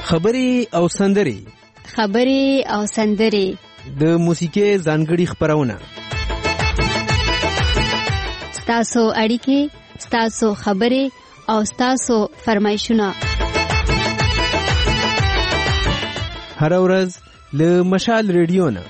خبرې او سندرې د موسیقي ځانګړي خبرونه، ستاسو اړیکې، ستاسو خبرې او ستاسو فرمایشونه هر ورځ له مشال ریډیو نه.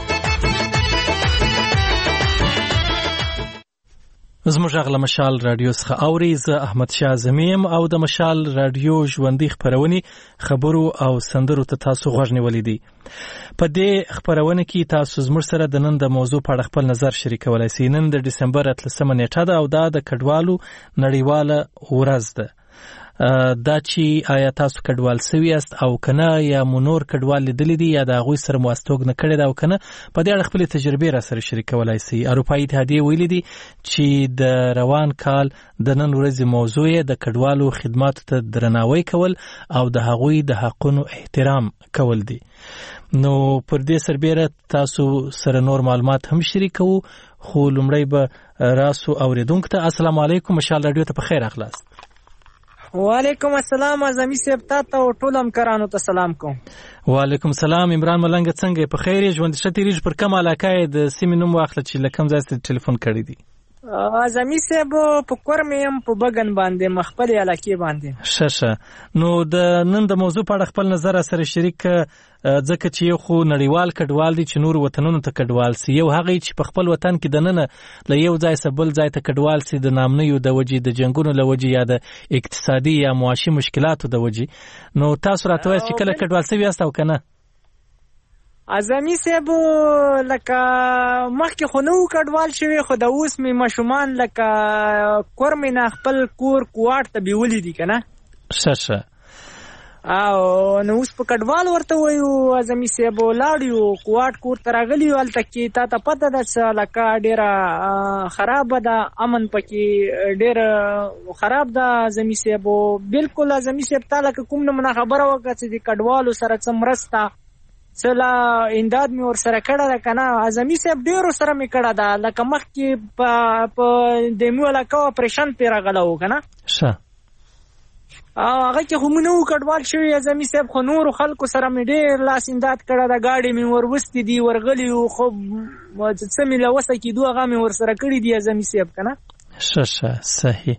زموږ غږ مشال رادیو څخه اوري. زه احمد شاه زمیم او د مشال رادیو ژوندۍ خبرونه خبرو او سندرو ته تاسو غوږ نیولې دي. په دې خبرونه کې تاسو زموږ سره د نن د موضوع په اړه خپل نظر شریکولای شئ. نن د ډسمبر 13 نیټه ده او دا د کډوالو نړیواله ورځ ده. دا چې آیا تاسو کډوال سوي است او کنه یا مونور کډوال لیدلې دي یا د هغوی سره مواستوګ نه کړی دا او کنه، په دې اړه خپل تجربه را سره شریکولای شئ. اروپایي اتحادیه ویلي دي چې د روان کال د نن ورځې موضوع د کډوالو خدماتو ته درناوی کول او د هغوی د حقونو احترام کول دي. نو پر دې سربېره تاسو سره نور معلومات هم شریکو، خو لومړی به راسو اوریدونکو ته السلام علیکم، مشال رادیو ته په خیر اخلاص. وعلیکم السلام اعظمي صاحب، تاسو او ټول همکارانو ته سلام کوم. وعلیکم السلام. عمران ملنګ څنګه په خیر یې؟ ژوند ښه تیریږي؟ پر کوم علاقه د سیمې نوم واخله چې له کوم ځای څخه ټلیفون کړی دی؟ اعظمي صاحب په کورمیم په بغن باندې مخبل علاقې باندې. ښه نو د نن د موضوع په اړه خپل نظر سره شریک، ځکه چې یو خو نړیوال کډوال دي چې نور وطنونو ته کډوال سي، یو هغه چې په خپل وطن کې د نن له یو ځای څخه بل ځای ته کډوال سي د نامنیو د وجې، د جنگونو له وجې یا د اقتصادي یا معاشي مشکلاتو د وجې. نو تاسو راته وایئ چې کله کډوال سوي یاست او کنه؟ اعظمي صاحب لکه مخکې خو نو کډوال شوی، خو د اوس می مشومان لکه کورمې نه خپل کور کوارټ ته بیولې دي کنه. ښه او نو اوس په کډوال ورته وایو. اعظمي صاحب لاړیو کوارټ کور ته راغلیو، هلته کې تا ته پته ده چې لکه ډېره خرابه ده، امن پکې ډېر خراب ده. اعظمي صاحب بالکل اعظمي صاحب تا لکه کوم نه خبره وکړه چې د کډوالو سره څه مرسته سلا انداد می ور سره کړه ده کنه. اعظمي صاحب ډیرو سره می کړه ده، لکه مخکې په دمو علاقه اپریشن پی راغلو کنه. ښه هغه کې هم نو کډوال شوی. اعظمي صاحب خو نور خلکو سره می ډیر لاس انداد کړه ده، گاډي می ور وستې دي، ورغلی خو څه می لوسه کې دوه غا می ور سره کړی دي اعظمي صاحب کنه. ښه صحیح.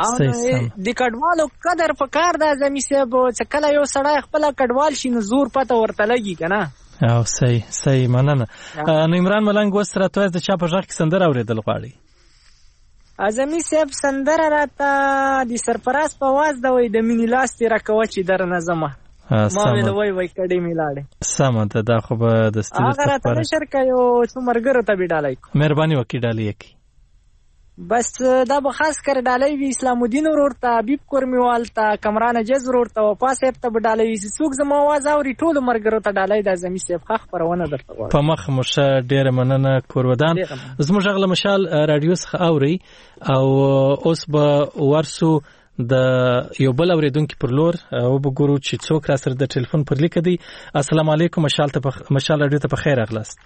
د کډوالو قدر په کار ده اعظمي صاحب، چې کله یو سړی خپل کډوال شي نو زور پته ورته لګي کنه. او صحیح مننه. نو عمران ملنګ اوس راته د چا په ژغ کې سندره اورېدل غواړي؟ اعظمي صاحب سندره راته د سرفراز په आवाज دا وای د مینې لاس تیر کوه چې در نظمه ما ویل وای کډې میلاړې. سمه ده، دا خو به د ستړي هغه راته نشر کوي چې مرګره ته بډالای. مهرباني وکړئ ډالۍ کی بس دا به خاص کر ډالۍ وی اسلام الدین ورته، حبیب کورمیوال ته، کمران جز ورته، وفا صاحب ته ډالۍ وی. څوک زما आवाज اوري ټول مرګره ته ډالۍ د اعظمي صاحب خخ پرونه درته په مخ مشه. ډیره مننه کورودان. زموږ غږ مشال رادیو څخه اوري او اوس به ورسو د یو بل اوریدونکو پر لور او وګورو چې څوک را سره د ټلیفون پر لیک دی. السلام علیکم، مشال رادیو ته په خیر اغلاست.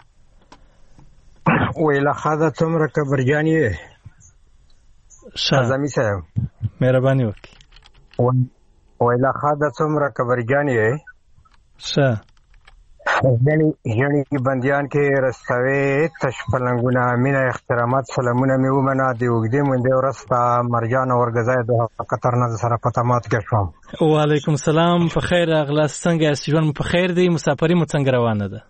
ویلا خاطر څومره کبرجانی اعظمي صاحب مهرباني وکړئ. ویلا خاطر څومره کبرجانی ښه یعنی بندیان کې رستوي تش پلنګونه مینا احترامات سلامونه مې ومنه دی وګدې مونږ ورسته مرجان اورګزای د قطر نه سره پتمات کې شوم. وعلیکم السلام، په خیر اغلاس. څنګه یاست؟ ژوند په خیر دی؟ مسافري مو څنګه روانه ده؟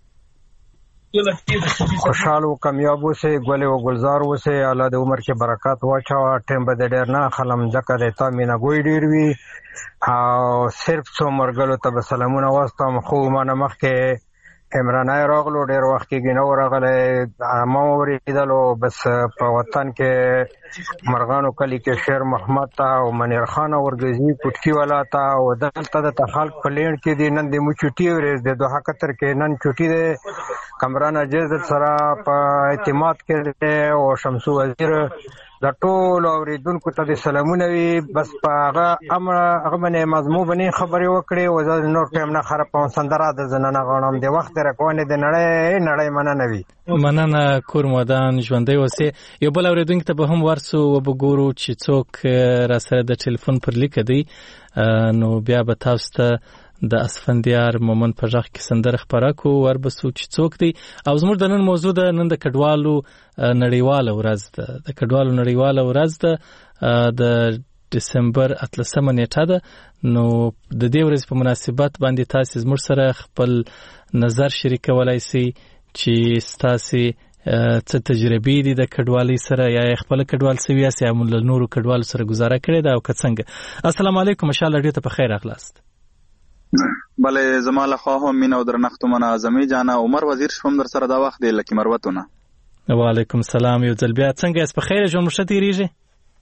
خوشحال او کامیاب اوسئ، ګل او گلزار اوسئ، الله د عمر کې برکات واچوه. ټیم به ډیر نه خلم ځکه د تا مینا ګوي ډیر وي او صرف څو مرګلو ته به سلامونه واستم. خو مانه مخکې عمران راغلو ډیر وخت کې نو راغله ما ورېدلو بس په وطن کې مرغانو کلی کې شیر محمد تا او منیر خان ورګزي پټکی والا تا او دلته د خلک په لین کې دي. نن د مو چټي ورځ د دوه کتر کې نن چټي ده. کمران اجازه سره په اعتماد کې او شمسو وزیر د ټول اوریدونکو ته سلامونه وي. بس په هغه باندې مضمون باندې خبرې وکړې او زه نور ټیم نه خراب په سندره د زنانه غنم د وخت راکونه د نړۍ مننه وي. مننه کورمودان، ژوندۍ اوسې. یو بل اوریدونکو ته به هم ورسو وګورو چې څوک را سره د ټلیفون پر لیک دی، نو بیا به تاسو ته د اسفندیار مومن په ژغ کې سندره خپره کو وربسو چې څوک دی او زموږ د نن موضوع د نن د کډوالو نړیواله ورځ ده د کډوالو نړیواله ورځ ده د دسمبر 13 نیټه ده نو د دې ورځې په مناسبت باندې تاسو زموږ سره خپل نظر شریکولای شئ چې تاسو څه تجربه دي د کډوالۍ سره یا خپل کډوال سوي یا مول نورو کډوال سره گزاره کړی دا او څنګه. السلام علیکم ان شاء الله ډیره په خیر اخلاست. بله زماله خو هم مینه درنښت منه اعظمي جانا عمر وزیر شوم در سره دا وخت دی لکه مروتونه. وعلیکم السلام یو ځل بیا څنګه اس په خیر جون مشتی ریږي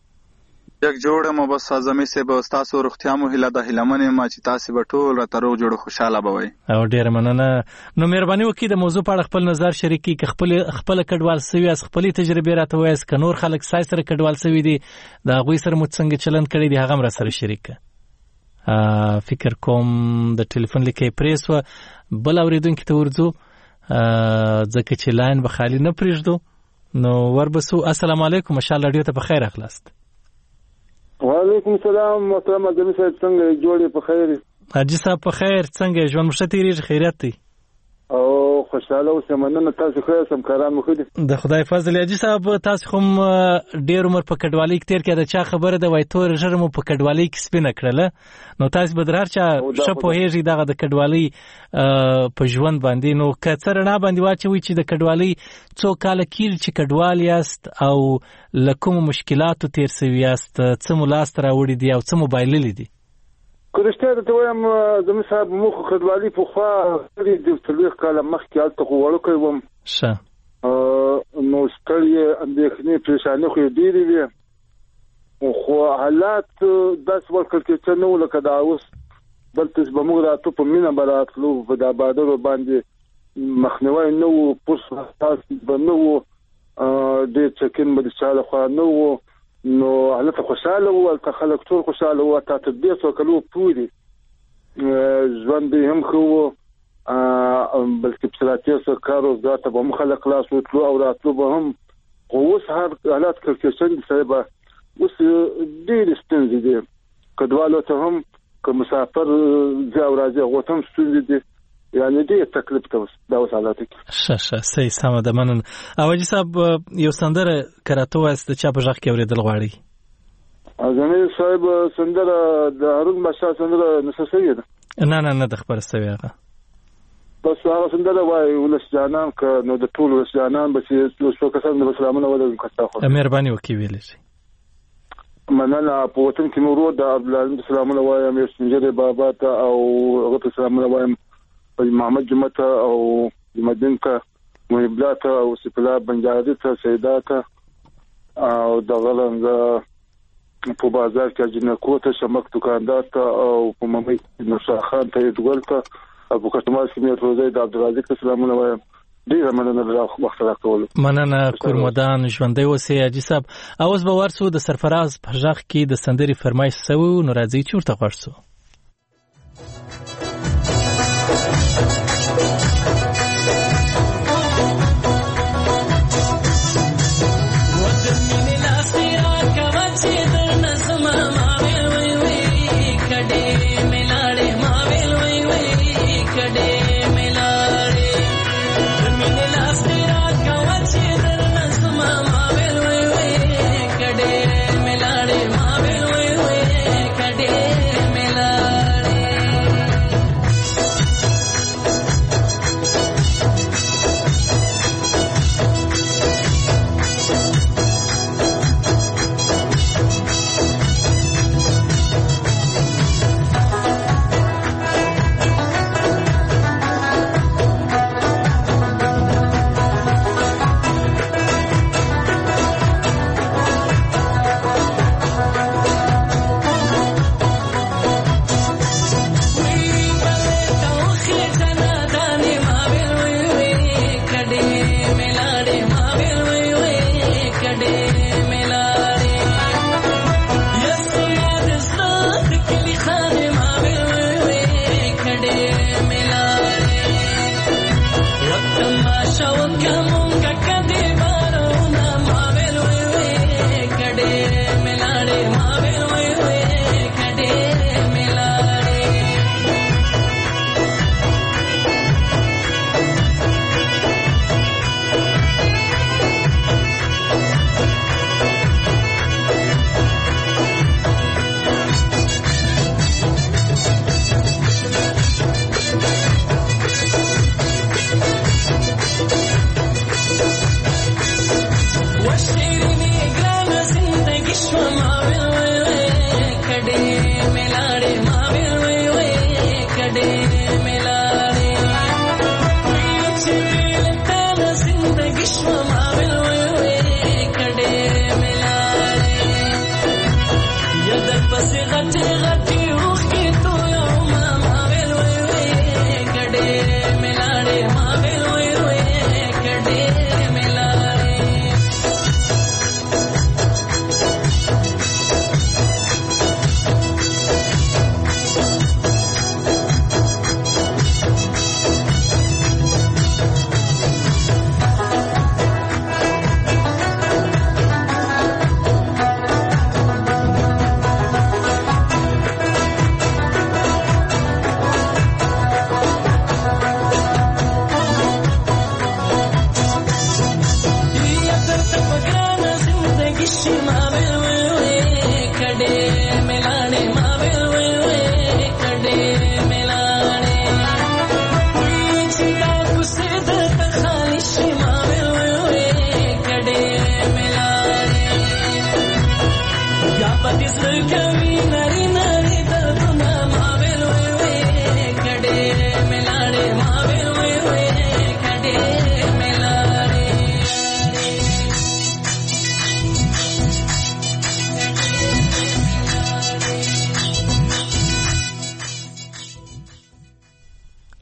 یک جوړه مو بس اعظمي سه به تاسو روغتیا مو هله د هلمنه ما چې تاسو به ټول را ترو جوړ خوشاله بوي او ډیر مننه. نو مهرباني وکړئ د موضوع په اړه خپل نظر شریکي ک خپل کډوال سوي اس خپل تجربه راته وایس ک نور خلک سره کډوال سوي دي دا غوي سره مو څنګه چلند کړی دی هغه را سره شریک فکر کوم د ټلیفون لیکي پریس و بل اوریدونکو ته ورځو ځکه چې لاین به خالی نه پریږدو نو وربسو. السلام علیکم ان شاء الله ډیره په خیر اخلاست. وعلیکم السلام محترم اعظمي صاحب څنګه جوړې په خیر؟ حاجی صاحب په خیر څنګه ژوند مشتی ریږي خیریت دی او خوشاله اوسه مننه تاسو خو سم کاران مخ دي د خدای فضل. حاجی صاحب تاسو هم ډیر عمر په کډوالۍ کې تیر کړه د چا خبره ده وای تور ژر مو په کډوالۍ کې سپینه کړله نو تاسو به درار چا شپه هیږي دغه د کډوالۍ په ژوند باندې نو کثر نه باندې واچوي چې د کډوالۍ څو کال کېږي چې کډوال یاست او لکه مشکلاتو تیر سوي یاست څه ملاست راوړي دي او څه موبایل لیدي کورشته ته وایم زموږ صاحب مخ خدوالي په خوا د تلويخ کاله مخکې الته وړو کوم شه نو ستړي اندېښنې پریشانې خو ډېرې وي خو حالات داس ورکل کې څه نو لکه دا اوس بل تاسو به موږ راتو په مینا براتلو په دا بادر باندې مخنیوي نو پوس تاسو به نو د چکن مده چاله خو نو نو حالت خوشاله او خلک ټول خوشاله او تاسو دې څو کلو پوری ژوند هم خو بلکې پسراتي سره کارو ذاته به مخالق لاس وتلو او راتلو به هم اوس هر حالات کلکشن صاحب اوس ډېر ستونزې دي کډوالو ته هم که مسافر ځاو راځي غوتم ستونزې دي یعنی دې تکلیف ته دا وسالات شه صحیح سم ده منن. اوجی صاحب یو سندره کراته واست چا په ځخ کې اوریدل غواړي اعظمي صاحب سندره د هارون باشا سندره نسسیه ده نه د خبر سوي هغه بس هغه سندره وای ولس جانان ک نو د ټول ولس جانان به چې څو کسان د سلامونه ولر کستا خو مهرباني وکي ویل شي مننه په وطن کې نور د عبد العزيز سلامونه وایم یې بابا ته او هغه سلامونه وایم محمد جمعه او مدینه محبلات او سپلا بنجاري ته سیداته او د غلنګ په بازار کې جنکو ته شمک دکاندار ته او په ممي نشا خان ته دګل ته ابو کټمال سیمه روزي د عبدالرزاق سلامونه وایم ډیر مننه وخت راکول مننه کورمدان ژوندۍ اوسئ. حاجی صاحب اوس به ورسو د سرفراز په ځخ کې د سندري فرمایش سوي نو راځي چورته ورسو.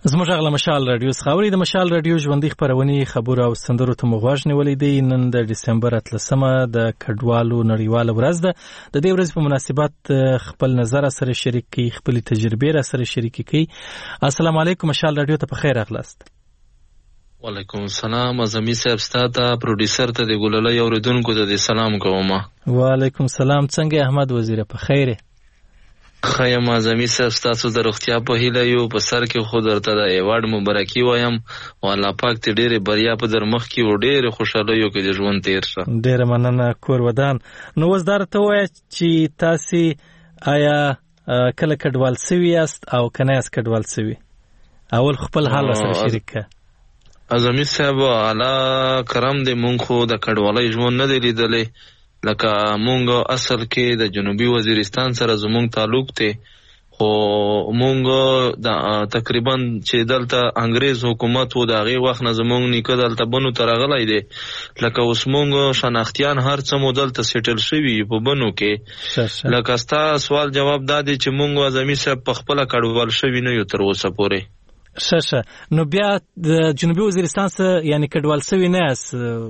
زموږ غلا مشال رادیو څخه د مشال رادیو ژوندۍ خبرونه خبر او سندرو ته مغواژ نیولې دي. نن د دسمبر 13مه د کډوالو نړیواله ورځ ده. د دې ورځ په مناسبت خپل نظر سره شریک کی، خپل تجربه سره شریک کی. السلام علیکم مشال رادیو ته په خیر اغلاست. وعلیکم السلام. ازمی صاحب ستاته پروډوسر ته د ګلولای اوریدونکو ته سلام کوم. وعلیکم السلام. څنګه احمد وزیر په خیره؟ خیم ازمی صاحب ستاسو د روغتیا په هیله یو. په سر کې خو درته د ایوارډ مبارکي وایم او الله پاک ته ډېرې بریا په در مخ کې او ډېرې خوشالیو کې د ژوند تیر شه. ډېره مننه کور ودان. نو اوس درته وایه چې تاسې آیا کله کډوال سوي یاست او که نه یاست کډوال سوي؟ اول خپل حال سره شریک که. ازمی صاحب الله کرم دی، مونږ خو د کډوالۍ ژوند نه دی لیدلی. لکه مونږ اصل کې د جنوبي وزیرستان سره زمونږ تعلق دی، خو مونږ د تقریبا چې دلته انګریز حکومت و د هغې وخت نه زمونږ نیکه دلته بنو ته راغلی دی. لکه اوس مونږ شناختیان هر څه مو دلته سیټل شوي په بنو کې. لکه ستا سوال جواب دا دی چې مونږ ازمي صاحب په خپله کډوال شوي نه یو تر اوسه پورې. ښه نو بیا د جنوبي وزیرستان څخه یعنې کډوال شوي نه یاست؟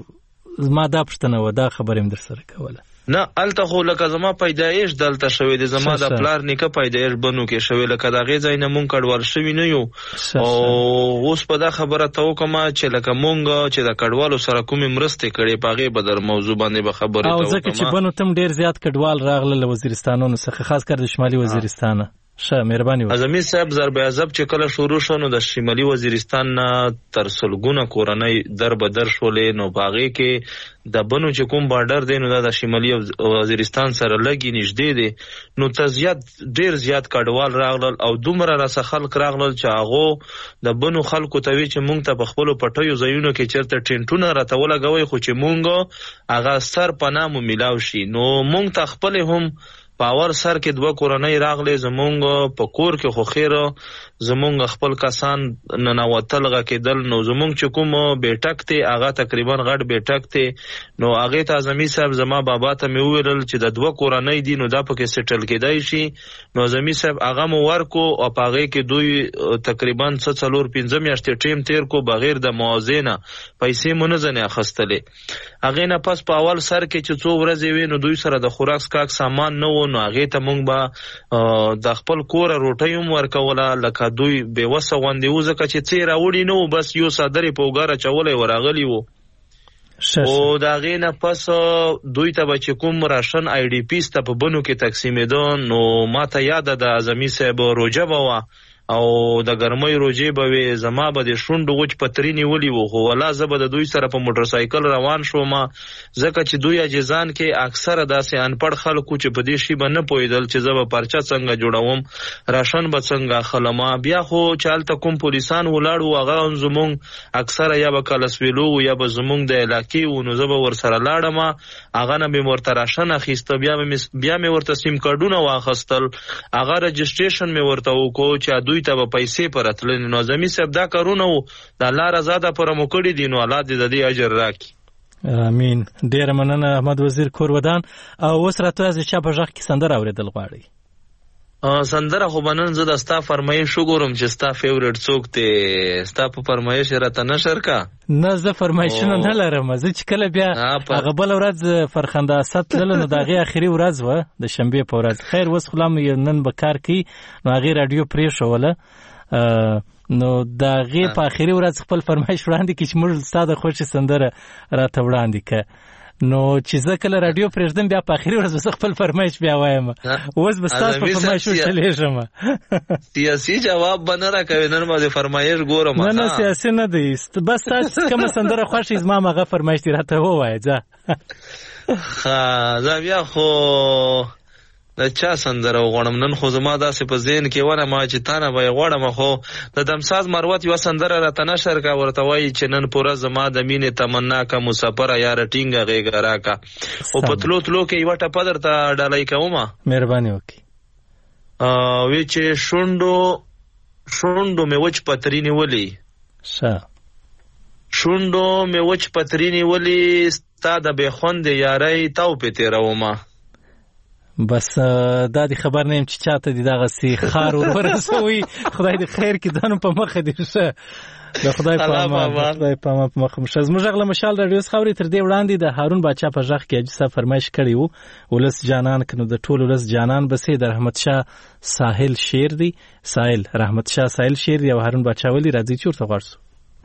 زما دا پوښتنه وه، دا خبره مې در سره کوله. نه هلته خو لکه زما پیدایش دلته شوی دی، زما د پلار نیکه پیدایش بنو کې شوی، لکه د هغې ځای نه مونږ کډوال شوي نه یو. او اوس په دا خبره ته وکړم چې لکه مونږ چې د کډوالو سره کومې مرستې کړې په هغې به در موضوع باندې به خبرې ته وکړم. او ځکه چې بنو ته ډېر زیات کډوال راغله له وزیرستانونو څخه، خاص کر د شمالي وزیرستانه. ښه مهرباني وکړه. ازمي صاحب ضرب عذاب چې کله شروع شو نو د شمالي وزیرستان نه تر سلګونه کورنۍ در به در شولې. نو په هغې کې د بنو چې کوم بارډر دی نو دا د شمالي وزیرستان سره لږې نږدې دی. نو ته ډېر زیات کډوال راغلل او دومره راسه خلک راغلل چې هغو د بنو خلکو ته وی چې مونږ ته په خپلو پټیو ځایونو کې چېرته ټینټونه راته ولګوئ، خو چې مونږ هغه سر پناه مو میلاو شي. نو مونږ ته خپلې هم پاور سر کې 2 کورنۍ راغلې. زمونږ په کور کې خو خیره زمونږ خپل کسان ننوتل غکېدل. نو زمونږ چې کوم بیټک دی هغه تقریبا غټ بیټک دی. نو هغې ته ازمي صاحب زما بابا ته مې وویلل چې د 2 کورنۍ دي نو دا پکې سیټل کېدای شي. نو ازمي صاحب هغه مو ورکو او په هغې کې دوی تقریبا 4-5 میاشتې ټیم تیر کو بغیر د موازنه پیسې مو نه ځنې اخیستلې. هغې نه پس په اول سر کې چې 2 ورځې وې نو دوی سره د خوراک سکاک سامان نه و. نو هغې ته مونږ به د خپل کوره روټۍ هم ورکوله، لکه دوی بېوسه غوندې و ځکه چې څه یې راوړي نه و، بس یو څادر یې په اوږه راچولی ورغلي وو. او د هغې نه پس دوی ته به چې کوم راشن آی ډي پیس ته په بنو کې تقسیمېده. نو ما ته یاده د ازمي صاحب روژه به وه او د ګرمۍ روژې به وې، زما به د شونډو وچ پتري نیولي وو. خو والله زه به د دوی سره په موټرسایکل روان شوم ځکه چې دوی اجزان کې اکثره داسې انپړ خلکو چې په دې شي به نه پوهېدل چې زه به پرچه څنګه جوړوم، راشن به څنګه اخلم. بیا خو چې هلته کوم پولیسان ولاړ وو هغه زمونږ اکثره یا به کلسویلو یا به زمونږ د علاقې وو. نو زه به ورسره لاړم، هغه نه مې ورته راشن اخیسته، بیا مې ورته سیم کارډونه واخیستل، هغه رجسټریشن مې ورته وکړو چې دوی ته به پیسې پر اتلنې. نو ازمي صاحب دا کارونه وو د الله رضا دپاره مو کړي دي. نو الله دې د دې اجر راکړي. امین. ډېره مننه احمد وزیر کور ودان. او اوس راته وایه چا په غږ کې سندره اورېدل غواړئ؟ سندره خو به نن زه د ستا فرمایش وګورم چې ستا فیورټ څوک دی. ستا په فرمایش یې راته نه شرکه؟ نه زه فرمایشونه نه لرم. زه چې کله بیا هغه بله ورځ فرخنده اسد تلله نو د هغې اخري ورځ وه د شنبې په ورځ. خیر اوس خو لا نن به کار کوي نو هغې راډیو پرېښوله. نو د هغې په اخري ورځ خپل فرمایش وړاندې کړي چې موږ ستا د خوښې سندره راته وړاندې که. نو چې زه کله راډیو پرېږدم بیا په اخري ورځ به خپل فرمایش بیا وایم. اوس به ستاسو په فرمایش وچلېږم. سیاسي جواب به نه راکوې؟ نن به د فرمایش ګورم. نه سیاسي نه دی، بس تاسو کومه سندره خوښوي زما هماغه فرمایش دې راته ووایه. ځه زه بیا خو د چا سندره وغواړم؟ نن خو زما داسې په ذهن کې ونه ما چې تا نه به یې غواړم. خو د دمساز مروت یوه سندره راته نشر که، ورته وایي چې نن پوره زما د مینې تمنا که مسافره یاره ټینګه غېږه راکه. خو په تلو تلو کې یوه ټپه درته ډالۍ کومه. مهرباني وکړي. وی چې شونډو مې وچ پتري نیولي، شونډو مې وچ پتري نیولي، ستا د بې خوندې یارۍ تو پې تېرومه. بس دا دی خبر نیم چې چاته دی دغه سی خار ورسوي خدای دې خیر کې دانو په مخه دې شه د خدای په امان په مخه مشه زموږ غل مشال رادیو خبري تر دې وړاندې د هارون باچا په ځخ کې اجازه فرمایش کړی وو ولس جانان کنو د ټول ولس جانان بسې د رحمت شاه ساحل شیر دی ساحل رحمت شاه ساحل شیر دی او هارون باچا ولی راځي چورته غواړو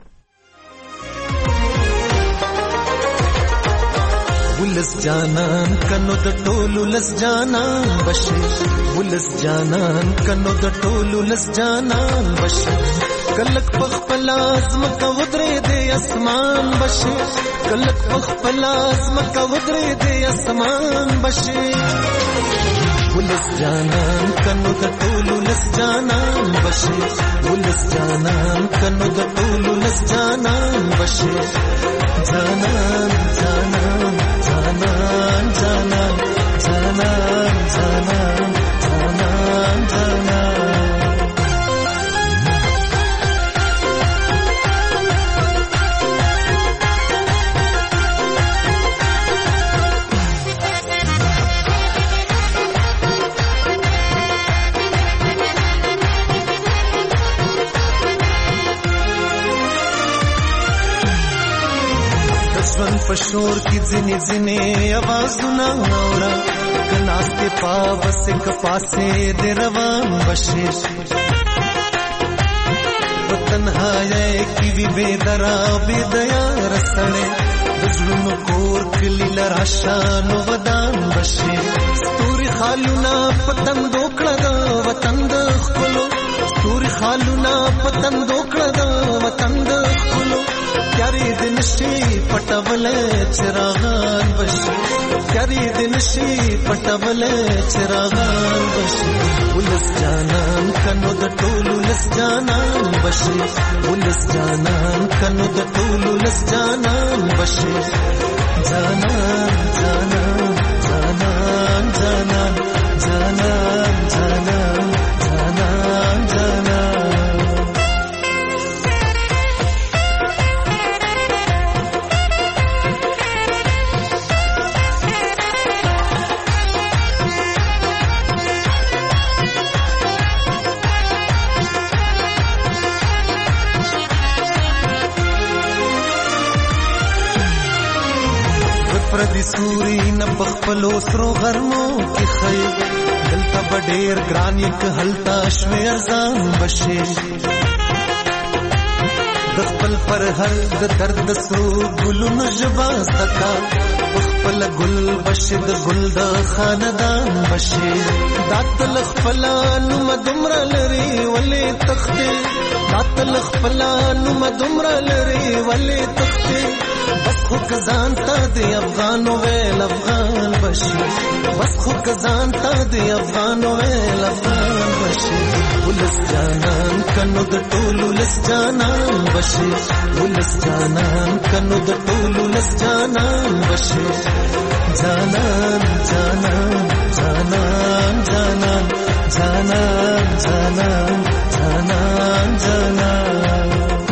ولس جانان کنو د ټول ولس جانان بشي ولس جانان کنو د ټول ولس جانان بشي کلک پخپل ازم کا ودرې دې اسمان بشي کلک پخپل ازم کا ودرې دې اسمان بشي ولس جانان کنو د ټول ولس جانان بشي ولس جانان کنو د ټول ولس جانان بشي جانان جانان جانان جانان جانان جانان جانان جانان پشور کی ځنې ځنې आवाजونه اورا کناسته پاوس کپاسه د روان بشي وطنهای کی وی بدرا بدیا رسړې دزړونو کور کلی لراشان ودان بشي ستوري خالونا پتنګ دوکړه د وطن د خپلو ستوري خالونا پتنګ دوکړه د وطن د خپلو کاری دن شي پټول چراغان بشي کاری دن شي پټول چراغان بشي ولس جانان کنو د ټول ولس جانان بشي ولس جانان کنو د ټول ولس جانان بشي جانان جانان جانان جانان جانان جانان جانان جانان پردی سوري نه بخپلو سرو غرمو کې خي دلته بډېر ګران یک هلتا شوي ارزان بشي د خپل پر هر د درد سرو ګلونو جبا سکا خپل ګل بشي د ګل د خاندان بشي داتل خپلانو مدمر لري ولې تختې داتل خپلانو مدمر لري ولې تختې بس خو کزان تا دی افغانو ویل افغان بشي بس خو کزان تا دی افغانو ویل افغان بشي ولس جانان کنو د ټول ولس جانان بشي ولس جانان کنو د ټول ولس جانان بشي جانان جانان جانان جانان جانان جانان جانان جانان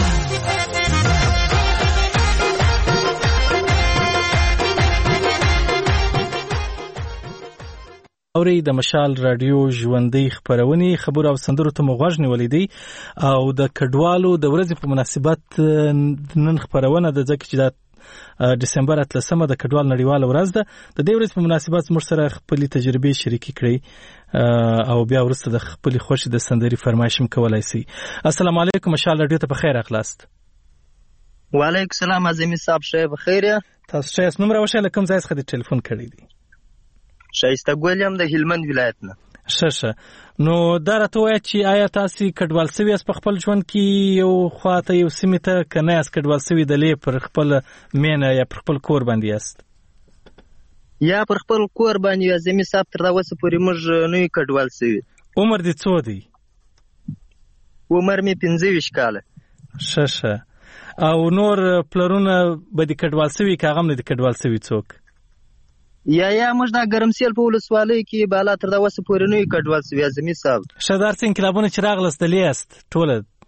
اوري د مشال رادیو ژوندۍ خبرونه خبر او سندرو ته مغوږ نیولې دي او د کډوالو د ورځې په مناسبت نن خبرونه د ځکه چې د دسمبر 13 د کډوال نړیوال ورځ ده د دې ورځې په مناسبت موږ سره خپل تجربې شریکې کړې او بیا ورسته د خپل خوشي د سندري فرمایش کولای شي. السلام علیکم مشال رادیو ته په خیر اخلاست. وعلیکم السلام عظیمی صاحب شه بخیر یا تاسو چې اسنوم راوښه لکم ځای څخه د ټلیفون کړی دی شایسته ګولیم د هلمند ولایت نه. شه نو دا راته وایي چې آیا تاسو کډوال سوي اس په خپل ژوند کې یو خواته یو سیمه ته کنه اس کډوال سوي د لې پر خپل مینه یا پر خپل کور باندې است یا پر خپل کور باندې زمي صاحب تر اوسه پورې موږ نه کډوال سوي. عمر دې څو دی؟ عمر می 25 کاله. شه او نور پلرونه به د کډوال سوي کاغم نه د کډوال سوي څوک یا موږ دا ګرمسیل په ولسوالۍ کې بالا تر دا وسه پورې نه کډوال سوي زمي صاحب. شدار څنګه کلابونه چې راغلس د لیست ټوله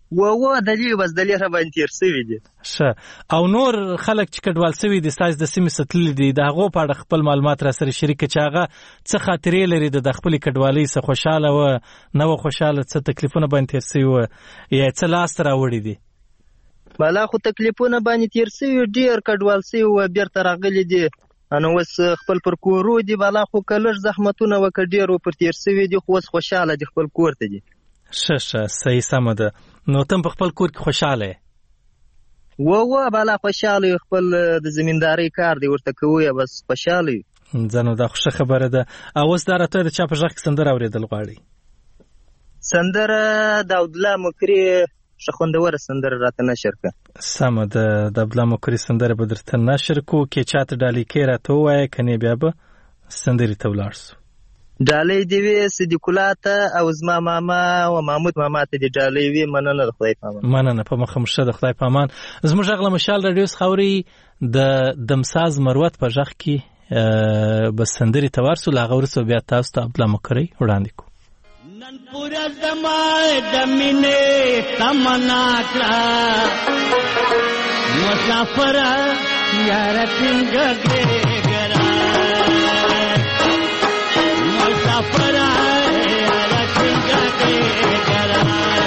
دلې بس دلې را باندې تیر سوي دي. ښه، او نور خلک چې کډوال سوي دي ستاسو د سیمې ستللي دي د هغو په اړه خپل معلومات را سره شریک چې هغه څه خاطرې لري د خپلې کډوالۍ څه خوشحاله وه نه وه خوشحاله، څه تکلیفونه باندې تیر سوي وه یا څه لاسته راوړي دي؟ بالا خو تکلیفونه باندې تیر سوي ډېر کډوال سوي وه بیرته راغلي دي، نو اوس خپل پر کورو دي. بالا خو که لږ زحمتونه وکړه ډېر ور تیر سوي دي، خو اوس خوشحاله دي خپل کور ته دي. ښه صحیح سمه ده. نو ته په خپل کور کې خوشحاله یې؟ بالا خوشحاله یو، خپل د زمیندارۍ کار دی ورته کوو یا بس خوشحاله یو. ځنو دا خو ښه خبره ده. او اوس دا راته د چا په غږ کې سندره اورېدل غواړي؟ سندره د عبدالله مکري ښه خوندوره سندره راته نشر کړه. سمه ده، د عبدالله مکري سندره به درته نشر کړو. کې چاته ډالۍ کې راته ووایه، کنې بیا به سندرې ته ولاړ سو. ډالۍ دې وي صدیق الله ته او زما ماما او محمود ماما ته دې ډالۍ وي. مننه، د خدای په امان. مننه، په مخه مو شه، د خدای په امان. زموږ غږ له مشال راډیو څخه اورئ د دمساز مروت په غږ کې به سندرې ته ورسو، له هغه وروسته بیا تاسو ته عبدالله مکري وړاندې کړو. نن پورا زمای د مینې تمنا کړه مسافر یار څنګه ګرا مسافر یار څنګه ګرا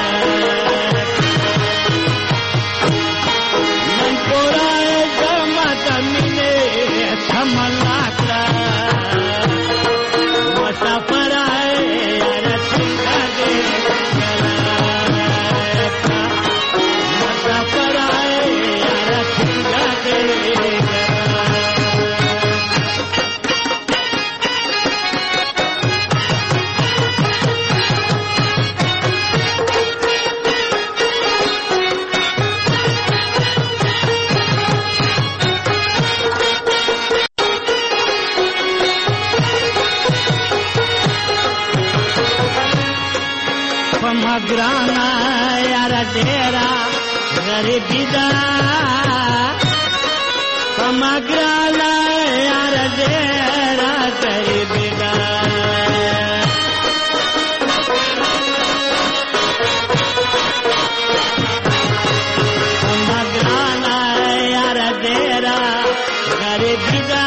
نن پورا زمای د مینې تمنا کړه مسافر graana yara dera garibi da pamagrana yara dera garibi da pamagrana yara dera garibi da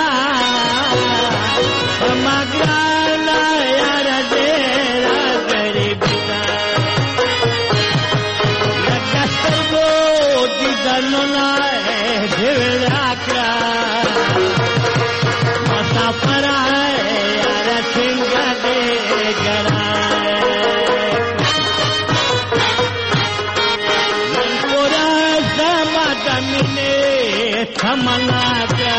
pamagrana yara dera garibi Nona devrakra masafara yara thinga de gara pura zamadamine thamana ka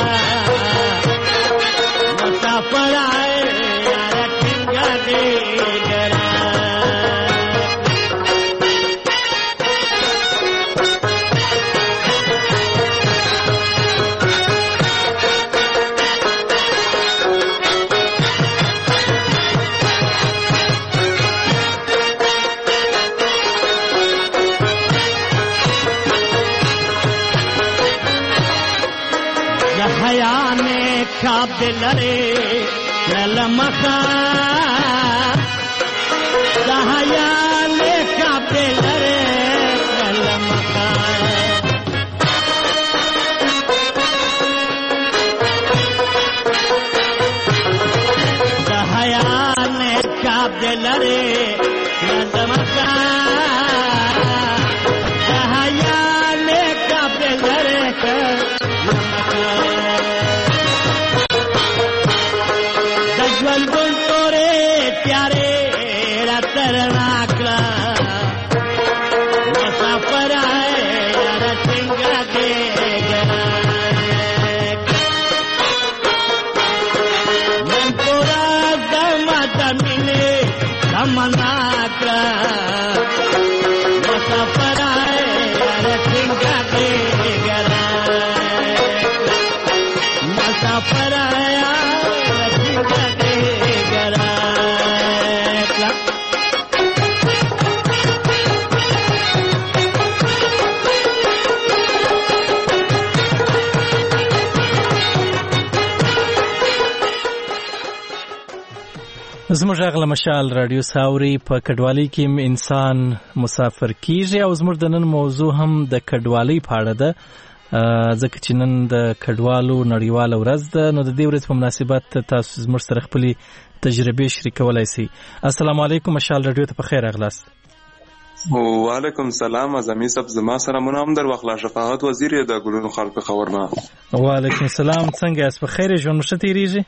masafara yara thinga de gara Kabdelare lalamaka dahayale kabdelare lalamaka dahayale kabdelare lalamaka dahayale kabdelare lalamaka Jalgon tore pyare ratarnakla musafar hai ratinga de gara man pura damadamine tamanakla musafar hai ratinga de gara musafar hai ratinga de زموږ غل مشال رادیو ساوري په کډوالۍ کې انسان مسافر کیږي او زموږ د نن موضوع هم د کډوالۍ په اړه ده ځکه چې نن د کډوالو نړیواله ورځ ده نو د دې ورځې په مناسبت تاسو زموږ سره خپلې تجربې شریکولای شئ. السلام علیکم مشال رادیو ته په خیر راغلاست. وعلیکم السلام اعظمي صاحب زما سره مون هم در وخلا شفاعت وزیر د ګلونو خلق خبرنا. وعلیکم السلام څنګه یاست په خیر ژوند مشته تیریږي؟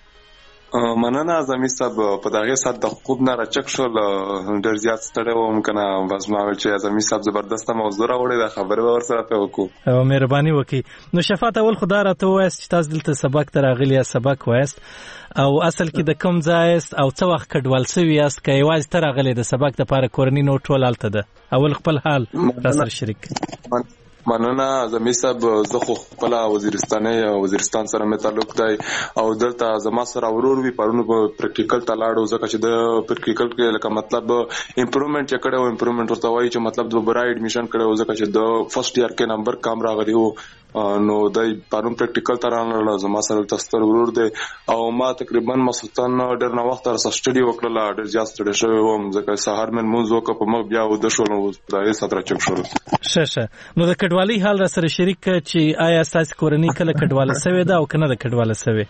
مننه اعظمي صاحب په دغه سات د خوب نه راچک شول ډیر زیات ستړی وم کنه بس ما ویل چې اعظمي صاحب زبردست موضوع راوړی دا خبره ور سره په وکړو او مهرباني وکړي. نو شفاعت اول خدا راته وایست چې تاسو دلته سبق تراغلی یا سبق وایست او اصل کې د کوم ځای است او څه وخت کډوال سوي است که یوازې تراغلی د سبق لپاره کورنۍ نو ټول الته ده اول خپل حال را سره شریک. مننه اعظمي صاحب زه خو خپل وزیرستان سره مې تعلق دی او دلته زما سره ورور وی پرونو په پریکټیکل ته لاړو ځکه چې د پریکټیکل کې لکه مطلب امپروومنت چې کړو امپروومنت ورته وایي چې مطلب د برای اډمیشن کړو ځکه چې د فرست ایئر کې نمبر کم راغلی وو نو دای پرون پریکټیکل ته رانل زما سره تستر ورور دی او ما تقریبا مسلطان ډېر نه وخت سره سټډي وکړل ډېر زیات ستړي شوی وم ځکه سهار من مونږ وکړ په مخ بیا و د شول نو دای ساتره چک شول. شه نو د کډوالۍ حال را سره شریک چې آیا تاسو کورنۍ کله کډواله سوي ده او کنه د کډواله سوي؟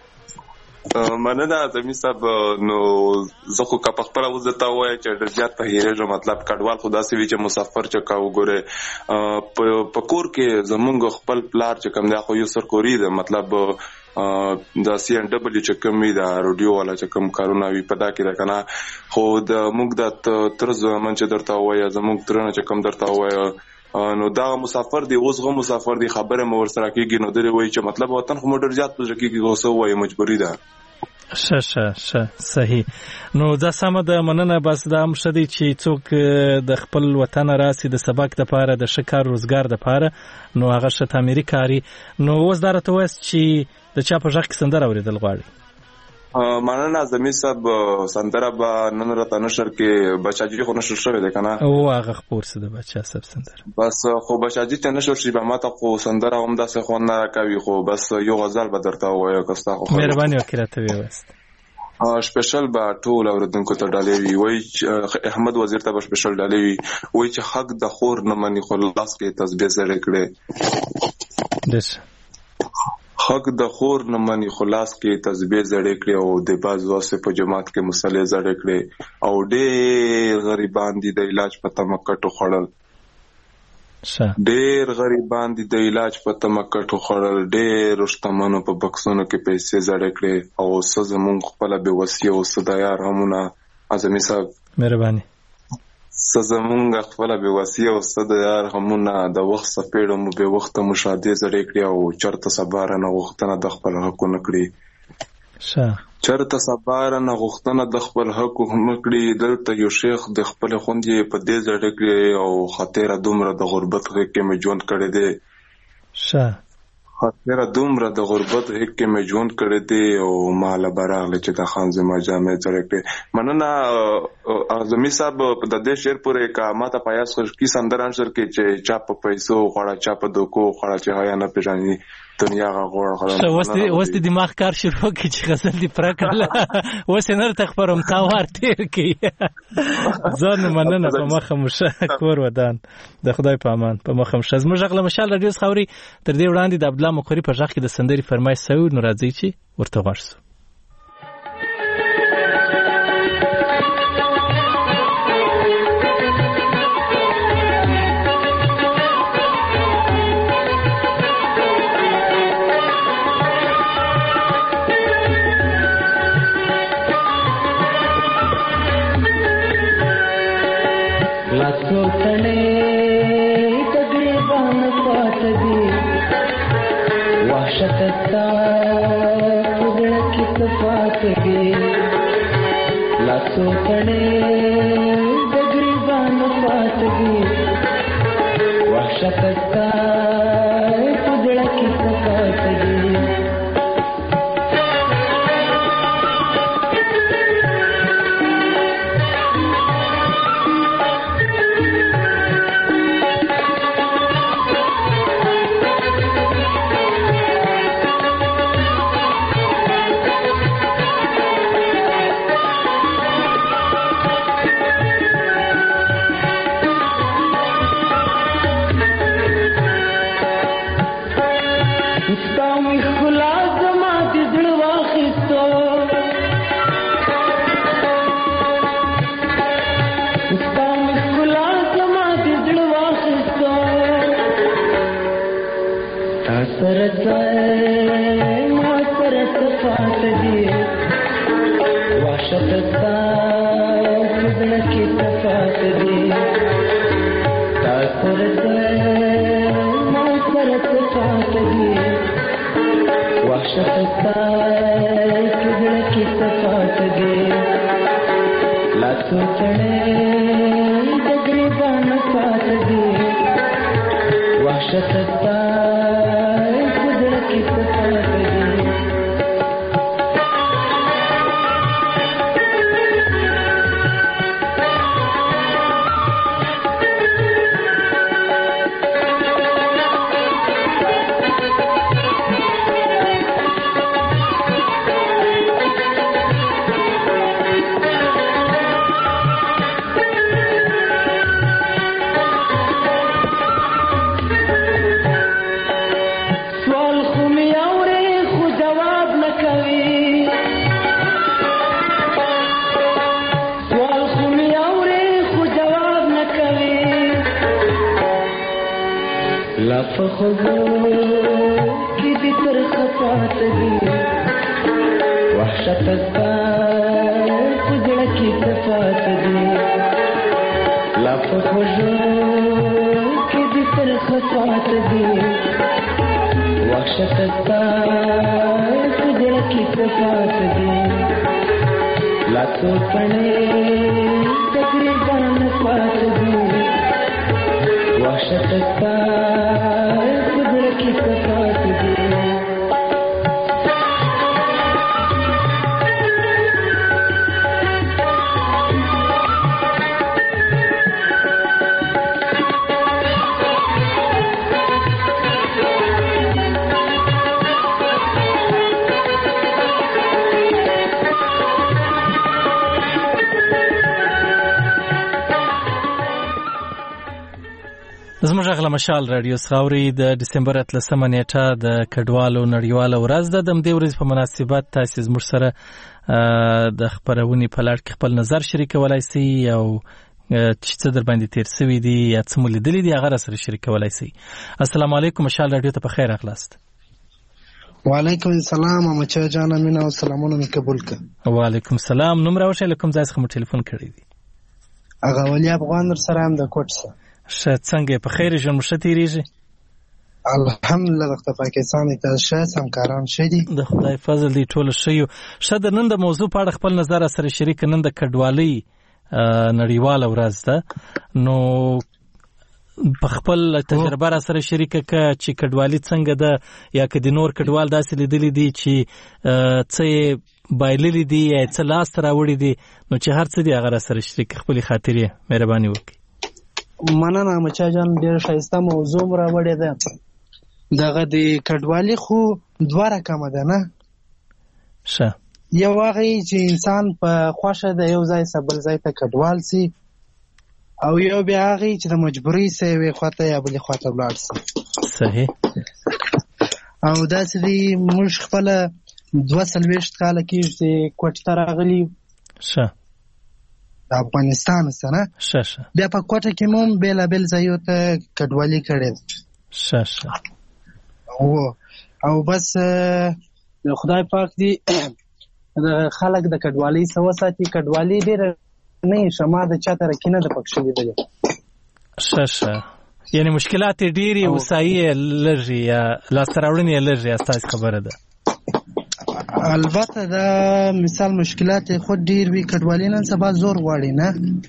مننه اعظمي صاحب نو زه خو که په خپله اوس درته ووایه چې ډېر زیات په هیرېږم مطلب کډوال خو داسې وي چې مسافر چې کا وګورې په کور کې زمونږ خپل پلار چې کوم دی خو یو سرکوري ده مطلب د سی ان ډبلیو چې کوم وي د روډیو والا چې کوم کارونه وي په دا کې ده که نه خو د موږ د تر زمن چې درته ووایه زموږ ترونه چې کوم درته ووایه نو دا مسافر دی اوس غو مسافر دی خبره مو ورسره کېږي نو درې وایي چې مطلب وطن خو مو ډېر زیات په زړه کېږي اوس وایي مجبوري ده. شه صحیح. نو دا سمه ده مننه بس دا هم ښه دی چې څوک د خپل وطن راسي د سبق دپاره د ښه کار روزګار دپاره نو هغه ښه تعمیري کاري. نو اوس دا راته وایست چې د چا په غږ کې سندره اورېدل غواړي؟ مننه اعظمي صاحب سندره به نن راته نشر کې بچاجي خو نشر شوی دی که نه او هغه خپور څه د بچا صاحب سندره بس خو بچاجي ته نشر شي به ماته خو سندره هم داسې خوند نه راکوي خو بس یو غزل به درته ووایه که ستا خو مهرباني وکړې راته ویې سپیشل به ټول اورېدونکو ته ډالۍ وي وایي احمد وزیر ته به سپیشل ډالۍ وي وایي چې حق د خور نه مني خو لاس کې تسبیح زړې کړې حق د خور نه مني خلاص کې تسبیح زړې کړې او د باز واسه په جماعت کې مصلی زړې کړې او ډېر غریبان دي د علاج په تمکټو خړل ډېر غریبان دي د علاج په تمکټو خړل ډېر شتمنو په بکسونو کې پیسې زړې کړې او څه زمونږ خپله بې وسیه او څه د یار همونه اعظمي صاحب مهرباني څه زمونږ خپله بې وسیه او څه د یار غمونه د وخت څپېړه مو بې وخته مو شادې زړې کړې او چېرته سبا رانه غوښتنه د خپل حقونه کړي چېرته سبا رانه غوښتنه د خپل حقونه کړي دلته یو شیخ د خپلې خوندې په دې زړې کړې او خاطره دومره د غربت غېږ کې مې ژوند کړی دی خاطره دومره د غربت غېږ کې مې ژوند کړی دی او ما له به راغلی چې د خان زما جامې زړې کړې. مننه اعظمي صاحب د دې شعر پورې که ما ته په یاد خشکي سندره نشر کې چې چا په پیسو خوړه چا په دوکو خوړه چې حیا نه پېژني دنیا غوړه اوس دې دماغ کار شروع کړي چې غزل دې پوره کړله اوس یې نه درته خپروم تا وار تېر کړي ځان مننه په مخه مو ښه کور ودان د خدای په امان په مخه مو ښه. زموږ غږ له مشال راډیو څخه اوري تر دې وړاندې د عبدالله مقري په غږ کې د سندرې فرمایش سوی نو راځئ چې ورته غوږ شو. سرت ما سرت فاتدي وحشتك فضلك تفاتدي تا سرت ما سرت فاتدي وحشتك فضلك تفاتدي لا سوچنے تقریباً فاتدي وحشتك فضلك تفاتدي की भी तरखपात दी वहशत खुजड़ की तफात दी लाफ खुजो की भी तरखपात दी वहशत खुजड़ की तफात दी लातो पड़े तकरीबन पात दी वहशत खुजड़ की तफात दी زموږ غلا مشال رادیو خاوري د دسمبر 13 نیټه د کډوالو نړیواله ورځ ده. د دې ورځې په مناسبت تاسو زموږ سره د خبرونې په لړ کې خپل نظر شریکولای شئ او چې څه در باندې تیر شوی دی یا څه مو لیدلی دی هغه سره شریکولای شئ. السلام علیکم مشال رادیو ته په خیر راغلاست. وعلیکم السلام امچا جان امین او سلامونه می قبول ک. وعلیکم السلام. نوم راوښه لکم ځای څخه مو ټلیفون کړی دی. هغه ولی افغان در سره هم د کوټ سره شه څنګه په خیر ژوند مشه تیریږي؟ الحمدلله د پاکستان ته شه همکاران شدي د خدای فضل دی ټول شيو. شه د نن د موضوع په اړه خپل نظر سره شریک. نن د کډوالۍ نړیواله ورځ ده نو په خپل تجربه را سره شریک ک چې کډوالۍ څنګه ده یا که د نور کډوال داسې لیدلی دي چې څه بایللی دي یا څه لاس راوړي دي نو چې هر څه دی هغه را سره شریک خپل خاطرې مهرباني وکړئ. مننه مچا جان ډېر ښایسته موضوع راوړې ده. دغه د کډوالۍ خو دوه رقمه ده نه ښه یو هغه چې انسان په خوښه د یو ځای څخه بل ځای ته کډوال سي او یو بیا هغه چې د مجبورۍ سره یوې خواته یا بلې خواته ولاړ سي. صحیح. او داسې دی موږ خپله 22 کاله کېږي چې کوټې ته راغلي ښه د افغانستان سره ښه بیا په کوټه کې مو بېلابېل ځایو ته کډوالي کړې ښه او بس خدای پاک دی د خلک د کډوالۍ څخه وساتي. کډوالي ډېره نه شمه د چا تر کینه د پکښې لیدلې ښه یعنی مشکلات ډېرې وسایي لږې یا لاسته راوړنې لږې استاسې خبره ده. البته دا مثال مشکلات خود ډیر وی کډوالۍ نن سبا زور غواړي نه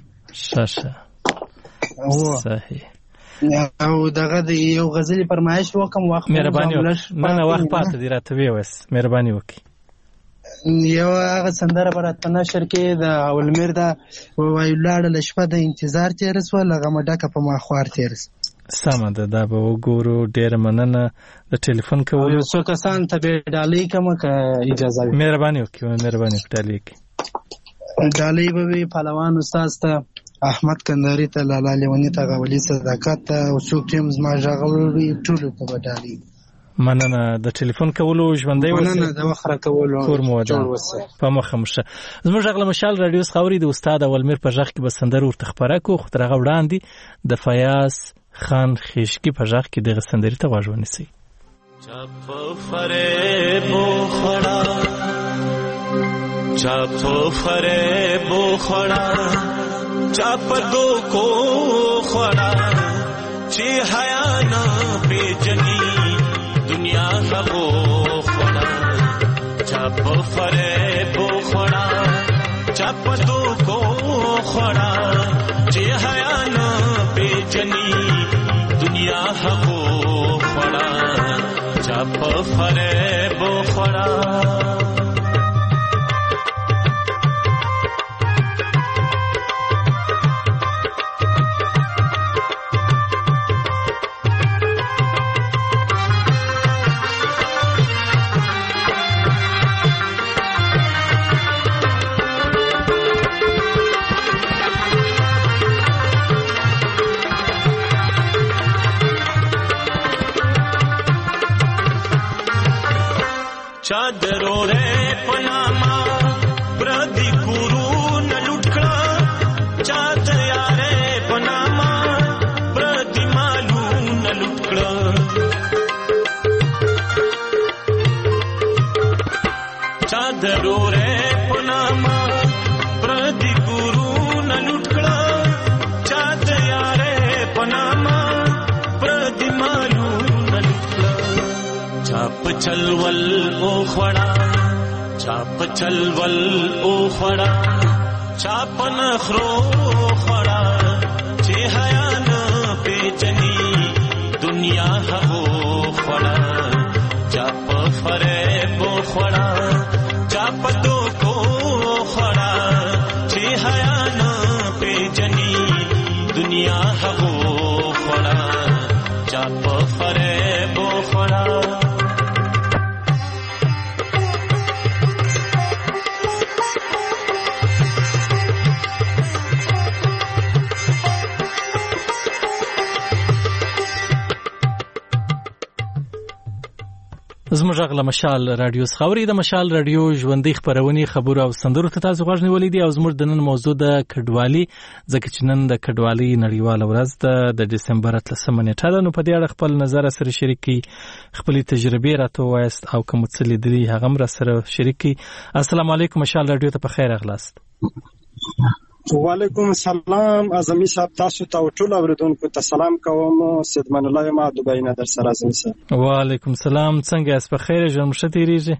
صحیح. او دغه د یو غزل فرمایش وکم وخت مهرباني وکړه. نه وخت پاتې دی راته ویوس مهرباني وکړئ. یو هغه سندره برات په نشر کې د اولمیر دا وایي لاړه شپه د انتظار تیر سو لغه مډکه په ما خوار تیر سمه ده. دا به وګورو. ډېره مننه د ټلیفون کولو. یو څو کسان ته به ډالۍ کوم که اجازه وي مهرباني وکړئ. مهرباني وکړئ ډالۍ کړئ. ډالۍ به وي پهلوان استاد ته احمد کندهاري ته لالا لیوني ته غولي صداقت ته او څوک چې زما ژغوري ټولو ته به ډالۍ. مننه د ټلیفون کولو ژوندۍ اوسئ. مننه د وخت راکولو کور مو ودان په مخه مشه. زموږ غلا مشال رادیو خاوري د استاد اولمیر په ژغ کې به سندره ورته خبره کو خو ترغه وړاندې د فیاض خان خیشکی په ژغ کې دغه سندرې ته غوږ ونیسئ. چپ فریب خړا چپ فریب خړا چپ دو کو خړا چې حیا نه پیجنی دنیا هغو خړا چپ فریب خړا چپ دو کو خړا چې حیا نه پیجنی دنیا هغو خړا چپ فریب خړا चादरो रे पनामा प्रदी गुरु न लुटका चादया रे पनामा प्रदी मालू न लुटका चादरो रे पनामा प्रदी गुरु न लुटका चादया रे पनामा प्रदी मालू न लुटका चाप चलवल ओ खड़ा चाप चलवल ओ खड़ा चाप नखरो खड़ा चे हया न बेचनी दुनिया हो खड़ा चाप फरेब खड़ा चाप दो को खड़ा चे हया न बेचनी दुनिया हो खड़ा चाप फरेब खड़ा زموږ غږ له مشال رادیو څخه اوري. د مشال رادیو ژوندۍ خبرونه خبرو او سندرو ته تاسو غوږ نیولې دي او زموږ د نن موضوع د کډوالي ځکه چې نن د کډوالي نړیواله ورځ ده د دسمبر 13 نیټه ده. نو په دې اړه خپل نظر سره شریک کړئ، خپل تجربې راته وایست او کوم څه لیدلي هغه هم سره شریک کړئ. السلام علیکم مشال رادیو ته په خیر اغلاست. وعلیکم السلام اعظمي صاحب، تاسو ته ټول اوریدونکو ته سلام کوم. سیدمن الله ما دوبۍ نه در سره اعظمي صاحب. وعلیکم السلام، څنګه یاست؟ په خیر ژوند مو ښه تیریږي؟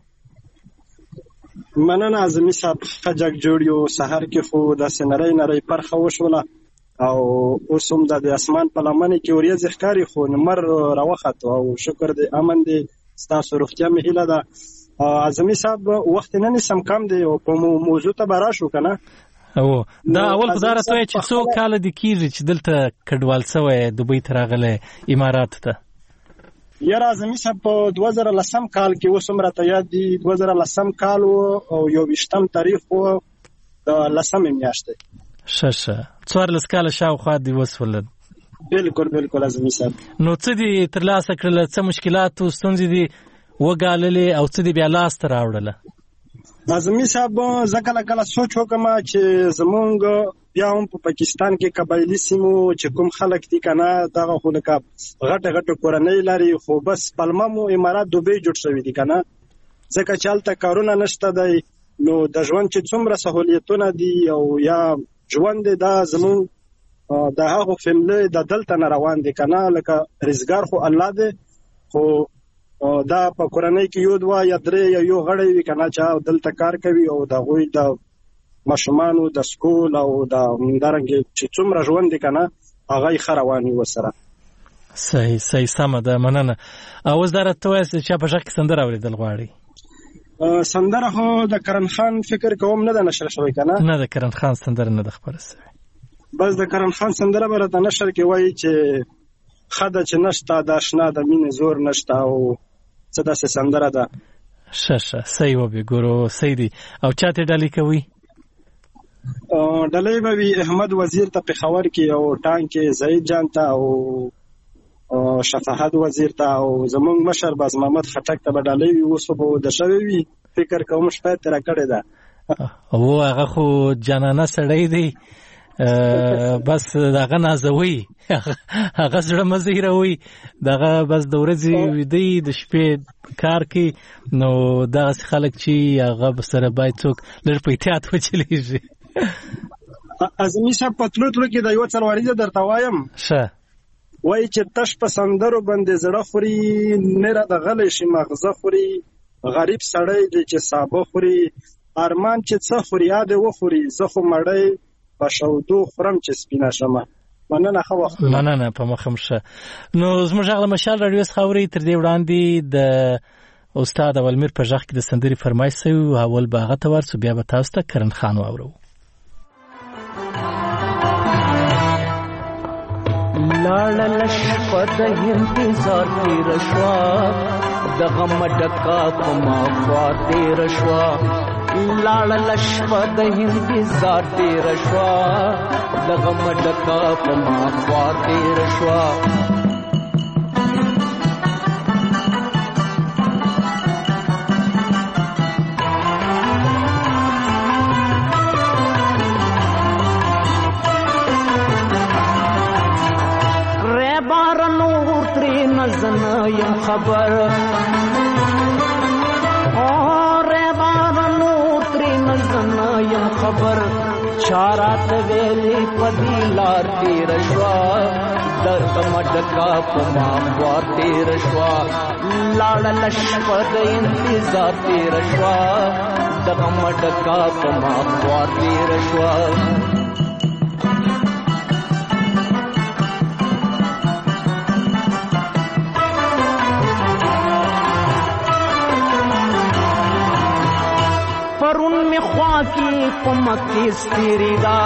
مننه اعظمي صاحب، ښه جګ جوړ یو. سحر کې خو داسې نری پرخه وشوله او اوس هم د اسمان په لمنې کې وریځې ښکاري خو لمر راوخته او شکر دې امن دې. ستاسو روغتیا مې هیله ده. اعظمي صاحب وخت نه سم کم دی او په موضوع ته به راشو که نه؟ او دا اول خدای راته چې څو کال دي کېږي چې دلته کډوال شوی دوبۍ ته راغلی اماراتو ته؟ یاره اعظمي صاحب په 2010 کال کې اوس هم راته یاد دي 2010 کال و او 21 تاریخ و د 10 میاشتې. ښه 14 کاله شاوخوا دي وسوله. بالکل اعظمي صاحب. نو څه دي ترلاسه کړل؟ څه مشکلات او ستونزې دي وګاللې او څه دي بیا لاسته راوړله؟ اعظمي صاحب زه کله سوچ وکم چې زمونږ بیا هم په پاکستان کې قبایلي سیمو چې کوم خلک دي کنه دغه خو لکه غټه کورنۍ لري خو بس پلمه مو امارات دوبۍ جوړ شوی دي کنه ځکه چې هلته کارونه نشته دی نو د ژوند چې څومره سهولیتونه دي او یا ژوند دا زمونږ د هغو فیملی د دلته نه روان دي کنه لکه رزګار خو الله دی خو دا په کورنۍ کې یو دوه یا درې یا یو غړی وي کنه چې دلته کار کوي او د هغوی د ماشومانو د سکول او د همدارنګې چې څومره ژوند دی کنه هغه یې ښه روان وي ورسره. صحیح سمه ده، مننه. اوس دا راته ووایاست چې چا په غږ کې سندره اورېدل غواړئ؟ سندره خو د کرن خان فکر کوم نه ده نشر شوی کنه؟ نه د کرن خان سندره نه ده خپره شوې. بس د کرن خان سندره به راته نشر کې وایي چې ښه ده چې نشته د اشنا د مینې زور نشته او څه داسې سندره ده. ښه صحیح وبې ګورو صحیح دي. او چا ته ډالۍ کوي؟ ډالۍ به وي احمد وزیر ته پېښور کې او ټانک کې ظهیر جان ته او شفاعت وزیر ته او زمونږ مشر باز محمد خټک ته به ډالۍ وي. اوس به د شوی وي فکر کوم شپه تېره کړې ده. او هغه خو جانانه سړی دی بس دغه نازوي هغه زړه مزیروي دغه بس د ورځې ویدي د شپې کار کوي نو دغه خلک چې هغه سره باید څوک لږ په احتیاط وچلیږي. اعظمي صاحب په تلو کې د یو څلوري درته وایم ښه وایي چې تش په سندرو باندې زړه خوري نره د غلې شي مغزه خوري غریب سړی دی چې سابه خوري ارمان چې څه خوري یاد وخوري زه خو مړی په شودو خورم چې سپینه شمه. مننه ښه وخت. مننه په مخم شه. نو زموږ غږ له مشال راډیو څخه اورئ. تر دې وړاندې د استاد اولمیر په غږ کې د سندرې فرمایش سوی و اول به هغه ته ورسو بیا به تاسو ته کرن خان واورو. لاړه شپه د انتظار تیر شوه د غم ډکه په ما خوا تیر شوه لاړه شپه د انتظار تیر شوه د غم ډکه په ما خوا تیر شوه یم خبر اور بارنو تری نزن یم خبر چارات ویلی پدی لار تیر شوا درد مڈکا پما خوار تیر شوا لاڑ لشپد انتظار تیر شوا درد مڈکا پما خوار تیر شوا की पमकी स्थिरी दा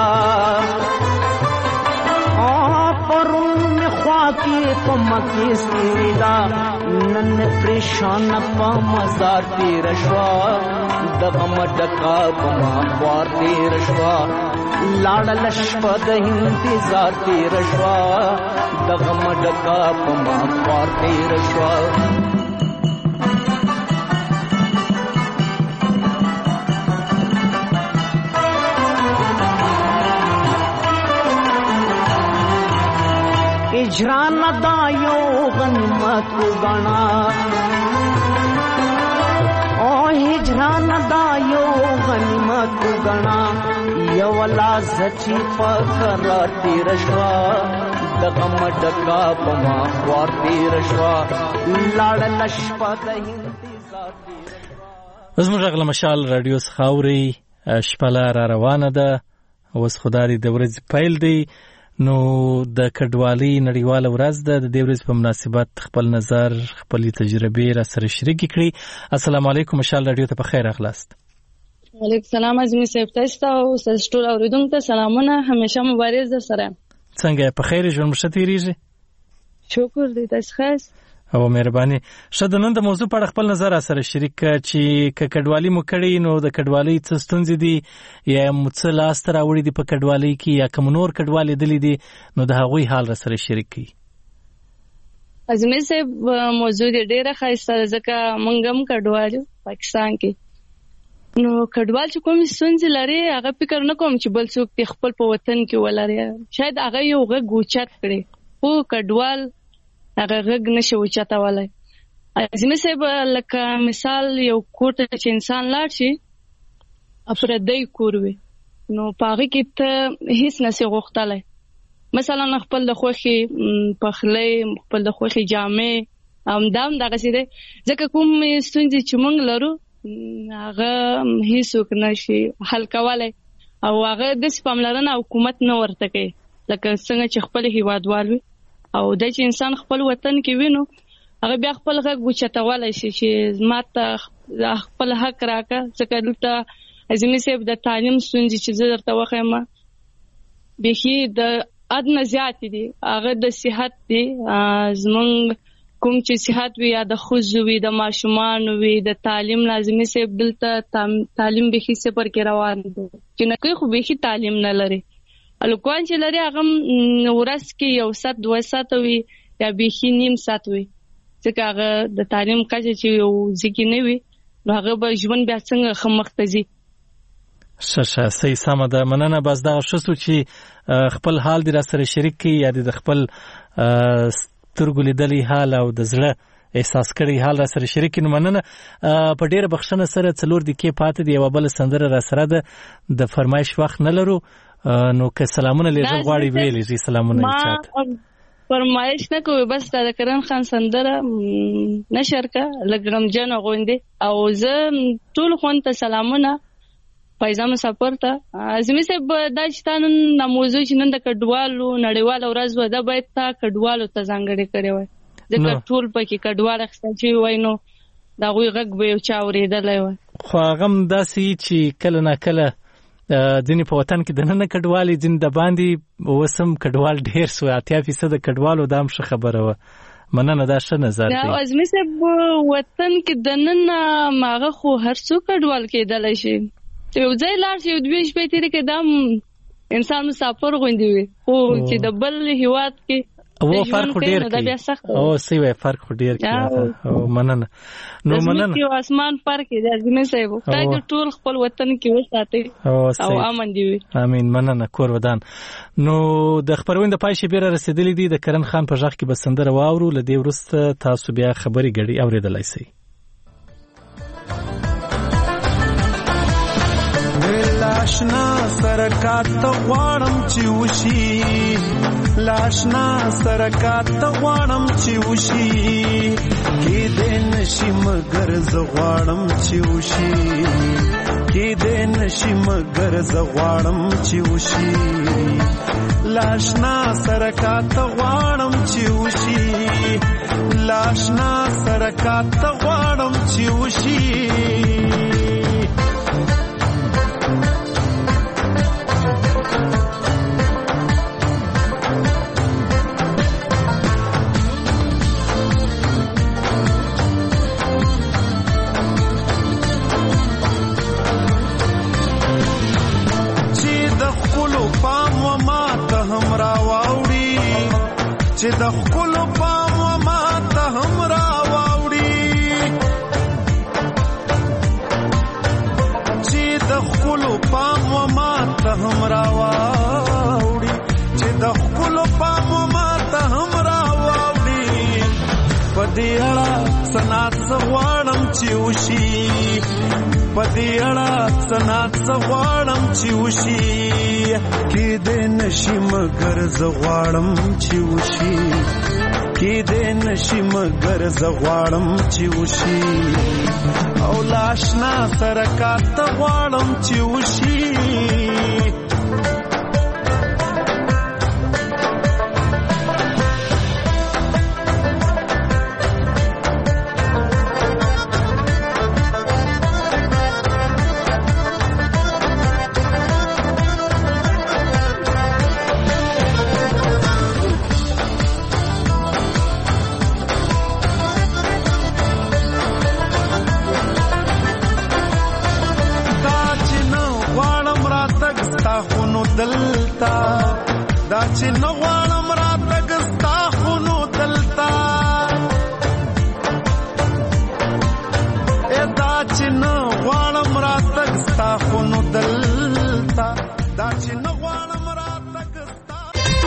परुन में ख्वा की पमकी स्थिरी दा नन परेशान पा मजार तीरशवा दगम डका पमा ख्वार तीरशवा लाड़ लशपद इंतजार तीरशवा दगम डका पमा ख्वार तीरशवा हिजरान दायो गनीमत गणा ओ हिजरान दायो गनीमत गणा यवला सची पकड़ तीरशवा दगम डका पमा ख्वार तीरशवा लाड़ लशपद इंतजार زموږ غږ له مشال راډیو څخه اورئ. شپه را روانه ده اوس خدای د ورځې پیل دی نو د کډوالۍ نړیواله ورځ ده. د دې ورځې په مناسبت خپل نظر خپلې تجربې را سره شریکې کړي. السلام علیکم مشال راډیو ته په خیر راغلاست. وعلیکم السلام اعظمي صاحب تاسو ته او تاسو ټول اوریدونکو ته سلامونه. همیشه مبارز در سره. څنګه په خیر ژوند مو ښه تیریږي؟ شکر دې تاسو خاص او مهرباني. ښه د نن د موضوع په اړه خپل نظر را سره شریک کړه چې کډوالي مو کړی نو د کډوالۍ څه ستونزې دي یا مو څه لاسته راوړي دي په کډوالۍ کې یا کوم نور کډوال لیدلي دي نو د هغوی حال را سره شریک کړي. اعظمي صاحب موضوع ډېره ښایسته ده ځکه موږ هم کډوال یو پاکستان کې. نو کډوال چې کوم ستونزې لري هغه فکر نه کوم چې بل څوک خپل په وطن کې ولري. شاید هغه یو غږ اوچت کړي خو کډوال هغه غږ نشي اوچتولی. اعظمي صاحب لکه مثال یو کور ته چې انسان لاړ شي پردی کور وي نو په هغې کې ته هیڅ نسي غوښتلی. مثلا خپل د خوښې پخلی خپل د خوښې جامې همدا هم دغسې دی ځکه کوم ستونزې چې موږ لرو هغه هیڅوک نشي حل کولی او هغه داسې پاملرنه حکومت نه ورته کوي لکه څنګه چې خپل هیوادوال وي او دا چې انسان خپل وطن کې وینو هغه بیا خپل غږ اوچتولی شي چې ما ته خپل حق راکړه. ځکه دلته اعظمي صاحب د تعلیم ستونزې چې زه درته وښیم بیخي د حد نه زیاتې دي. هغه د صحت دي زموږ کوم چې صحت وي یا د ښځو وي د ماشومانو وي د تعلیم اعظمي صاحب دلته تعلیم بیخي صفر کې روان دی چې نه کوي خو بیخي تعلیم نه لري. الکوان چې لري هغه ورځ کې 1 ساعت 2 ساعت وي یا بیخي نیم ساعت وي ځکه هغه د تعلیم کچه چې یو ځکه نه وي نو هغه به ژوند بیا څنګه مخ ته ځي. ښه صحیح سمه ده مننه. بس دغه ښه څو چې خپل حال دې را سره شریک کړي یا د خپل سترګو لیدلی حال او د زړه احساس کړی حال را سره شریک کړي. نو مننه. په ډېره بخښنه سره 4 دقیقې پاتې دي، یوه بله سندره را سره ده، د فرمایش وخت نه لرو، نو که سلامونه لیږل غواړي ویلی سلامونه یې چاته فرمایش نه کوي. بس د کرن خان سندره نشر کا لګرم جن غوندې او زه ټول خون ته سلامونه فایزه مسافر ته. زمي صاحب دا چې تاسو نن موضوع چې نن د کډوالو نړیوال ورځ و دا باید تا کډوالو ته ځانګړي کړی وای، ځکه ټول پکې کډوال اخستل چې وای نو دا غوي غږ به یو چا اورېدلای وای. خو هغه داسې چې کله نه کله ځینې په وطن کې د نن کډوالي ځین د باندې وسم کډوال ډیر سو 80% کډوالو دا هم ښه خبره و. مننه دا ښه نظر دی. دا ازمي صاحب وطن کې د نن ماغه خو هر څو کډوال کېدل شي، یو ځای لاړ شي یو دوی شپې تیرې کې دام انسان مسافر غوندي وي، خو چې د بل هیواد کې او فرق ډیر کوي او سی وای فرق ډیر کوي. او مننه. نو مننه یو اسمان فرق دی ازمي صاحب، تاسو ټول خپل وطن کې وساتئ او امن دی. امين. مننه کور ودان. نو د خبرونه د پای شي بیره رسیدلې دي، د کرن خان په ځخ کې بسندره واورو، لدی ورسته تاسو بیا خبري غړي اوریدلای شئ. لاشنا سرکات غواړم چې وشي، لاشنا سرکات غواړم چې وشي، کې دې نشي مگر زه غواړم چې وشي، کې دې نشي مگر زه غواړم چې وشي، لاشنا سرکات غواړم چې وشي، لاشنا سرکات غواړم چې وشي. چې د خپل پام و ما ته هم راوړي، چې د خپل پام و ما ته هم راوړي، چې د خپل پام و ما ته هم راوړي، په دې اړه سنات غواړم چې وشي، په دې اړه سنات غواړم چې وشي، کې دې نشي مگر زه غواړم چې وشي، کې دې نشي مگر زه غواړم چې وشي، او لاشنا سرکات غواړم چې وشي. دا چې نه غواړم راتګ ستا خونو دلتا، دا چې نه غواړم راتګ ستا خونو دلتا، دا چې نه غواړم راتګ ستا.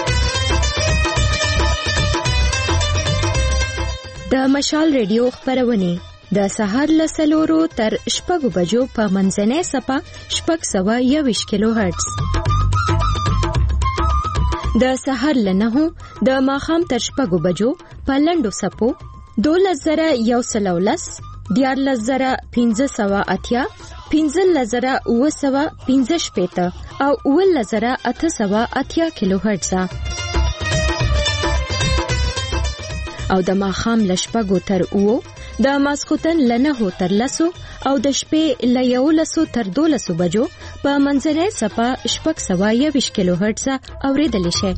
د مشال ریډیو خبرونه د سهار له 4 تر 6 بجو په منځنۍ صفه 621 کیلو هرتز، د سحر لنهو د ماخام تر 6 بجو په لندو سپو 12110 14580 15915 او 11880 کیلو هرتز، او د ماخام لشپګو تر او د ماسخوتن لنهو تر لسو او د شپې له 11 تر 12 بجو په منځنۍ صفه 621 کیلو هرتز اوریدل شي.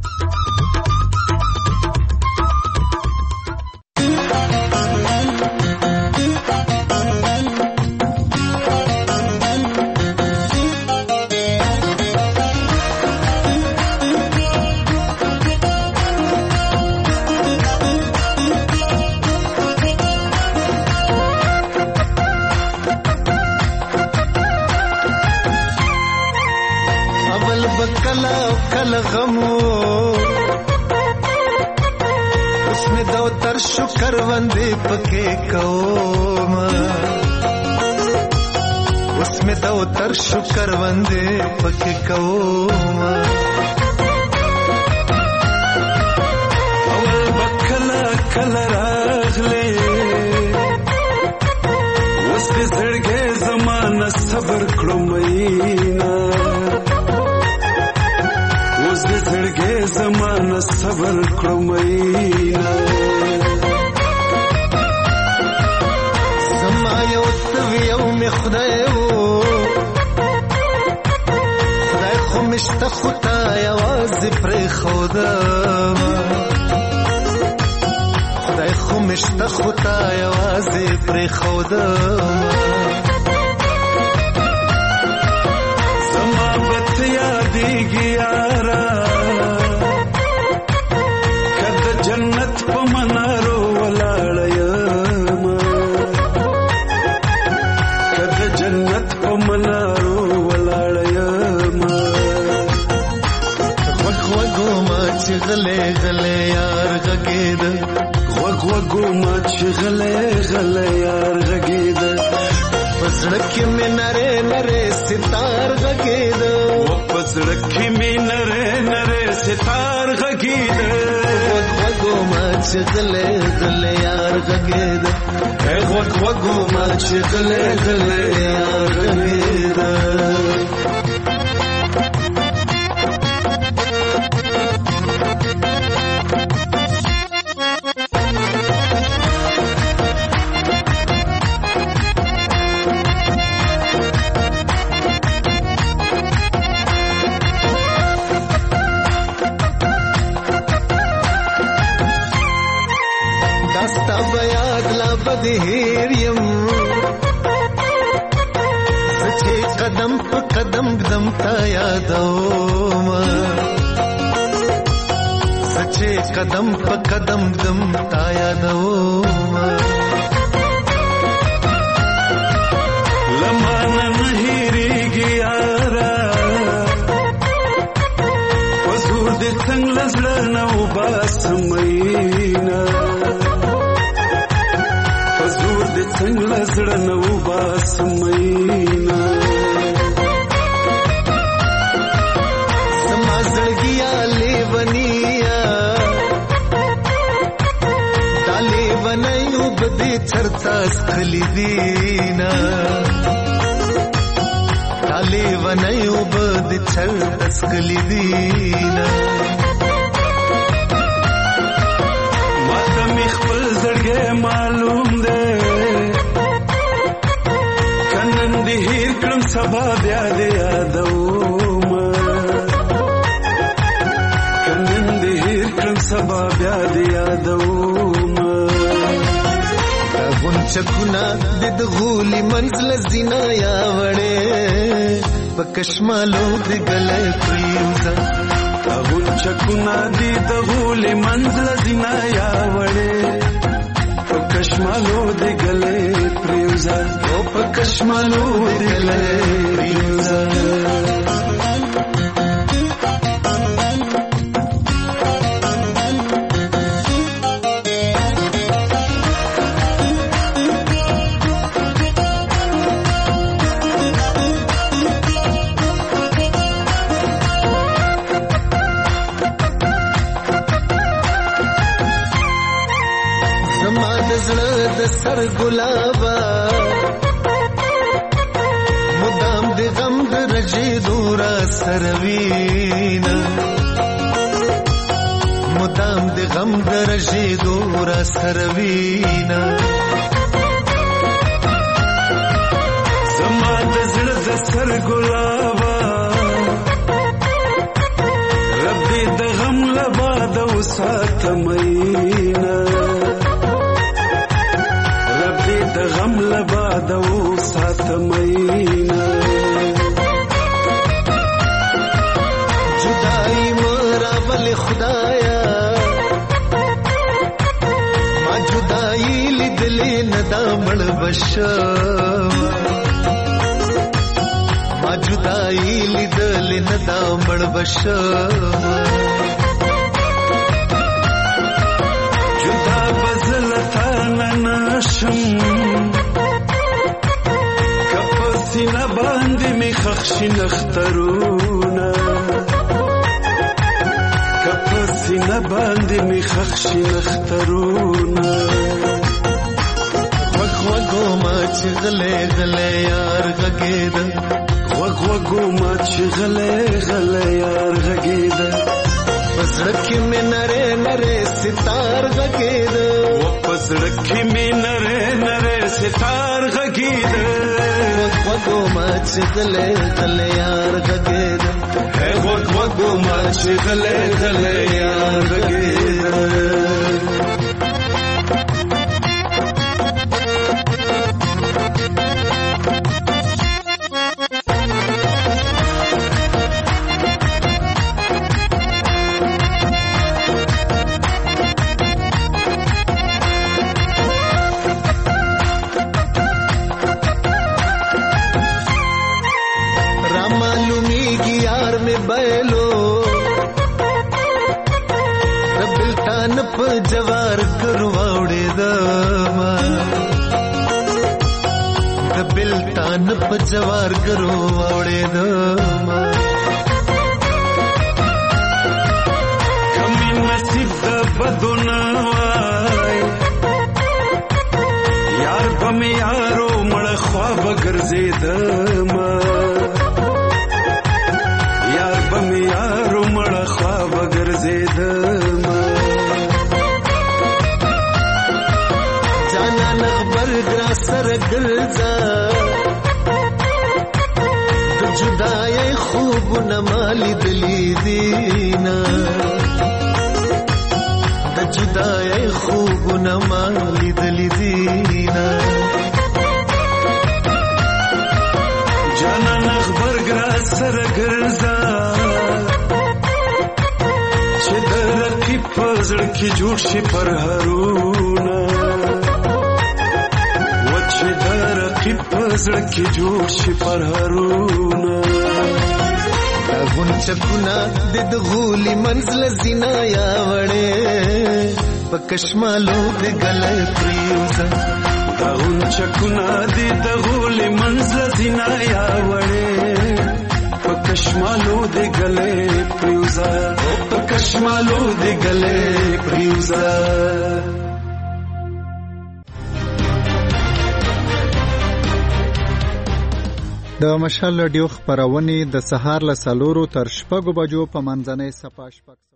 उसमें दो तर शुकर वंदे पके कोमा उसमें दो तर शुकर वंदे पके कोमा अवल बखला कलरागले उसके जड़गे जमाना सबर करो महीना उसके जड़गे जमाना सबर करो महीना समायो तवियो में खुदायो खुदाय खुमिश्त खुदाय आवाज पर खुदा खुदाय खुमिश्त खुदाय आवाज पर खुदा समाबत यादी गियारा कद जन्नत पमनारो वलाड़यमा कद जन्नत पमनारो वलाड़यमा वगो माच गले गले यार गगेद वगो माच गले गले यार गगेद पसड़की में नरे नरे सितार गगेद पसड़की में नरे नरे सितार गगेद वगो माच गले गले यार गगेद वगो माच गले गले यार गगेद बदहेरियम सचे कदम पे कदम दम ताया दोमा सचे कदम पे कदम दम ताया दोमा लमाना नहीं गियारा वजूद संगलजला नौबा समयना څنګه زړه نو باس مېنا سما زړګیا لیونیا دالې ونایو بده چرتا سخلی دینا دالې ونایو بده چرتا سخلی دینا ماته مې خپل زړګې معلوم ده هیر کړم سبا بیا دې یادوما کنن دې هیر کړم سبا بیا دې یادوما غون چکونا د غولي منزل زینا یا وړې پکشمالو د ګلې پریوزا غون چکونا د غولي منزل زینا یا وړې پکشمالو د ګلې پریوزا او پکشمالو د ګلې پریوزا सर गुलाबा मुदाम दे गम दे रजे दूरा सरवीना मुदाम दे गम दे रजे दूरा सरवीना समाद जड़ दे सर गुलाबा रब्बी दे गम लबा दो साथ महीना د غم لبا دو سات مہینہ جدائی مرا ول خدایا ما جدائی لدلی ندامل بشم ما جدائی لدلی ندامل بشم بخشي نخترونا کپسینه باندې می خخشي نخترونا وګو ما چې غلې غلې یار غګید وګو ما چې غلې غلې یار غګید پسړکی مې نره نره ستار غګید پسړکی مې نره نره ستار غګید وګو ما چې غلې غلې یار غګید وګو ما چې غلې غلې یار غګید जवार करवाड़े दमा दबिल तान प जवार करवाड़े दमा कमी नसीब द बदुनावाय यार बम यारो मळ ख्वाब गर्जे दमा यार बम यारो मळ ख्वाब गर्जे दमा سر ګرځا د جدای خوب نمالي دلی دینا د جدای خوب نمالي دلی دینا جانا نخبر ګرا سر ګرځا چې درکی پزړ کی جوړ شي پر هرونا پزړ کې جوړ شي پر هرونا غون چکونا د غولي منزل زینا یا وړې پکشمالو د غلې پریوزا غون چکونا د غولي منزل زینا یا وړې پکشمالو د غلې پریوزا پکشمالو د غلې پریوزا د مشال رادیو خبرونه د سهار له 4 تر 6 بجو په منځنۍ صفه